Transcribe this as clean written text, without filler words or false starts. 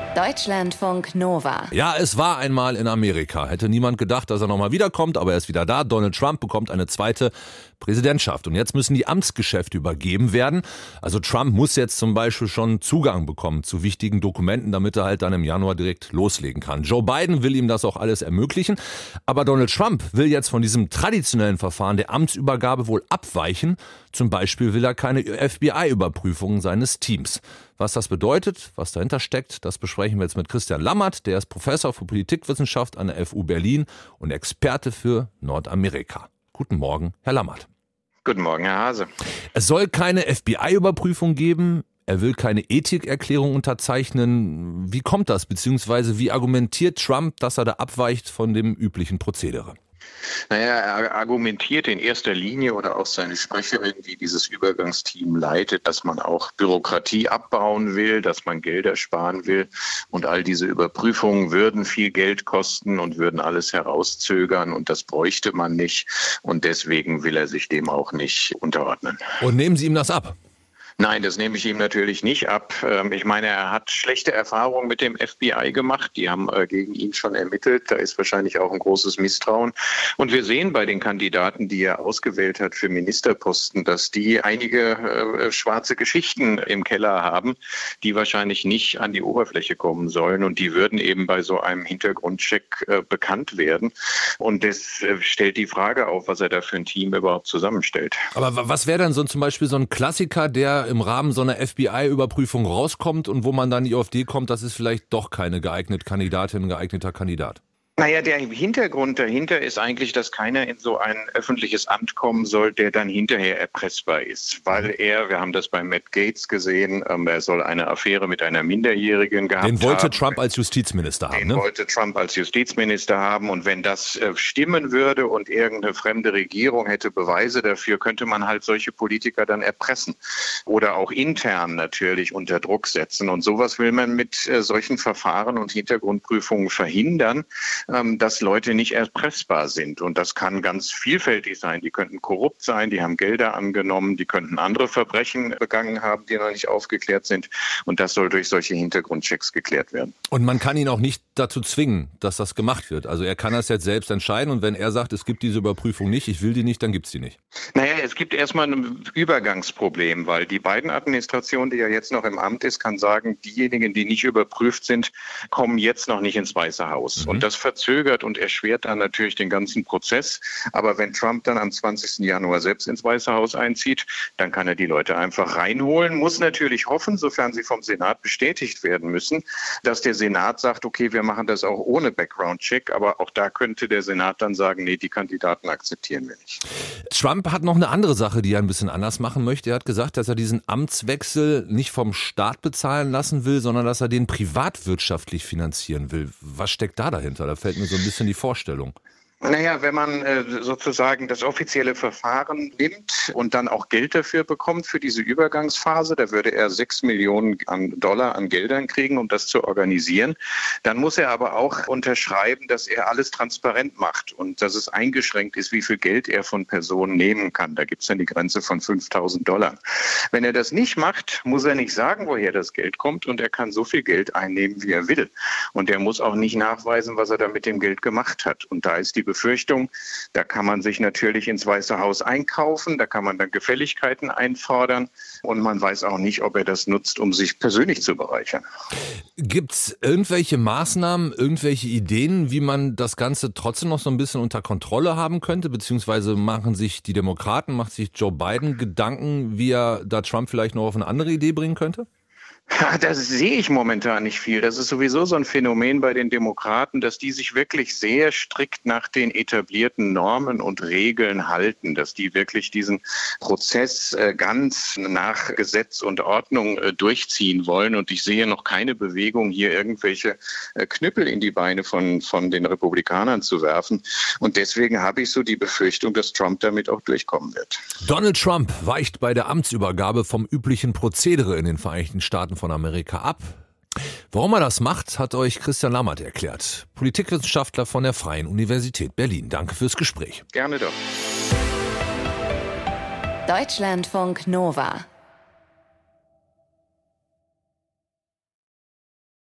Deutschlandfunk Nova. Ja, es war einmal in Amerika. Hätte niemand gedacht, dass er nochmal wiederkommt, aber er ist wieder da. Donald Trump bekommt eine zweite Präsidentschaft. Und jetzt müssen die Amtsgeschäfte übergeben werden. Also Trump muss jetzt zum Beispiel schon Zugang bekommen zu wichtigen Dokumenten, damit er halt dann im Januar direkt loslegen kann. Joe Biden will ihm das auch alles ermöglichen. Aber Donald Trump will jetzt von diesem traditionellen Verfahren der Amtsübergabe wohl abweichen. Zum Beispiel will er keine FBI-Überprüfungen seines Teams. Was das bedeutet, was dahinter steckt, das besprechen wir jetzt mit Christian Lammert. Der ist Professor für Politikwissenschaft an der FU Berlin und Experte für Nordamerika. Guten Morgen, Herr Lammert. Guten Morgen, Herr Hase. Es soll keine FBI-Überprüfung geben. Er will keine Ethikerklärung unterzeichnen. Wie kommt das? Beziehungsweise wie argumentiert Trump, dass er da abweicht von dem üblichen Prozedere? Naja, er argumentiert in erster Linie oder auch seine Sprecherin, die dieses Übergangsteam leitet, dass man auch Bürokratie abbauen will, dass man Gelder sparen will. Und all diese Überprüfungen würden viel Geld kosten und würden alles herauszögern. Und das bräuchte man nicht. Und deswegen will er sich dem auch nicht unterordnen. Und nehmen Sie ihm das ab? Nein, das nehme ich ihm natürlich nicht ab. Ich meine, er hat schlechte Erfahrungen mit dem FBI gemacht. Die haben gegen ihn schon ermittelt. Da ist wahrscheinlich auch ein großes Misstrauen. Und wir sehen bei den Kandidaten, die er ausgewählt hat für Ministerposten, dass die einige schwarze Geschichten im Keller haben, die wahrscheinlich nicht an die Oberfläche kommen sollen. Und die würden eben bei so einem Hintergrundcheck bekannt werden. Und das stellt die Frage auf, was er da für ein Team überhaupt zusammenstellt. Aber was wäre dann so zum Beispiel so ein Klassiker, der im Rahmen so einer FBI-Überprüfung rauskommt und wo man dann die Idee kommt, das ist vielleicht doch keine geeignete Kandidatin, ein geeigneter Kandidat? Naja, der Hintergrund dahinter ist eigentlich, dass keiner in so ein öffentliches Amt kommen soll, der dann hinterher erpressbar ist. Weil wir haben das bei Matt Gaetz gesehen, er soll eine Affäre mit einer Minderjährigen gehabt haben. Den wollte Trump als Justizminister haben, ne? Den wollte Trump als Justizminister haben. Und wenn das stimmen würde und irgendeine fremde Regierung hätte Beweise dafür, könnte man halt solche Politiker dann erpressen. Oder auch intern natürlich unter Druck setzen. Und sowas will man mit solchen Verfahren und Hintergrundprüfungen verhindern, dass Leute nicht erpressbar sind. Und das kann ganz vielfältig sein. Die könnten korrupt sein, die haben Gelder angenommen, die könnten andere Verbrechen begangen haben, die noch nicht aufgeklärt sind. Und das soll durch solche Hintergrundchecks geklärt werden. Und man kann ihn auch nicht dazu zwingen, dass das gemacht wird. Also er kann das jetzt selbst entscheiden. Und wenn er sagt, es gibt diese Überprüfung nicht, ich will die nicht, dann gibt es die nicht. Naja, es gibt erstmal ein Übergangsproblem, weil die Biden-Administration, die ja jetzt noch im Amt ist, kann sagen, diejenigen, die nicht überprüft sind, kommen jetzt noch nicht ins Weiße Haus. Und das verzögert und erschwert dann natürlich den ganzen Prozess. Aber wenn Trump dann am 20. Januar selbst ins Weiße Haus einzieht, dann kann er die Leute einfach reinholen, muss natürlich hoffen, sofern sie vom Senat bestätigt werden müssen, dass der Senat sagt, okay, wir machen das auch ohne Background-Check. Aber auch da könnte der Senat dann sagen, nee, die Kandidaten akzeptieren wir nicht. Trump hat noch eine andere Sache, die er ein bisschen anders machen möchte. Er hat gesagt, dass er diesen Amtswechsel nicht vom Staat bezahlen lassen will, sondern dass er den privatwirtschaftlich finanzieren will. Was steckt da dahinter? Da fällt mir so ein bisschen die Vorstellung. Naja, wenn man sozusagen das offizielle Verfahren nimmt und dann auch Geld dafür bekommt für diese Übergangsphase, da würde er 6 Millionen Dollar an Geldern kriegen, um das zu organisieren. Dann muss er aber auch unterschreiben, dass er alles transparent macht und dass es eingeschränkt ist, wie viel Geld er von Personen nehmen kann. Da gibt es dann die Grenze von 5.000 Dollar. Wenn er das nicht macht, muss er nicht sagen, woher das Geld kommt und er kann so viel Geld einnehmen, wie er will. Und er muss auch nicht nachweisen, was er da mit dem Geld gemacht hat. Und da ist die Befürchtung, da kann man sich natürlich ins Weiße Haus einkaufen, da kann man dann Gefälligkeiten einfordern und man weiß auch nicht, ob er das nutzt, um sich persönlich zu bereichern. Gibt es irgendwelche Maßnahmen, irgendwelche Ideen, wie man das Ganze trotzdem noch so ein bisschen unter Kontrolle haben könnte, beziehungsweise machen sich die Demokraten, macht sich Joe Biden Gedanken, wie er da Trump vielleicht noch auf eine andere Idee bringen könnte? Ja, das sehe ich momentan nicht viel. Das ist sowieso so ein Phänomen bei den Demokraten, dass die sich wirklich sehr strikt nach den etablierten Normen und Regeln halten, dass die wirklich diesen Prozess ganz nach Gesetz und Ordnung durchziehen wollen. Und ich sehe noch keine Bewegung, hier irgendwelche Knüppel in die Beine von den Republikanern zu werfen. Und deswegen habe ich so die Befürchtung, dass Trump damit auch durchkommen wird. Donald Trump weicht bei der Amtsübergabe vom üblichen Prozedere in den Vereinigten Staaten von Amerika ab. Warum er das macht, hat euch Christian Lammert erklärt. Politikwissenschaftler von der Freien Universität Berlin. Danke fürs Gespräch. Gerne doch. Deutschlandfunk Nova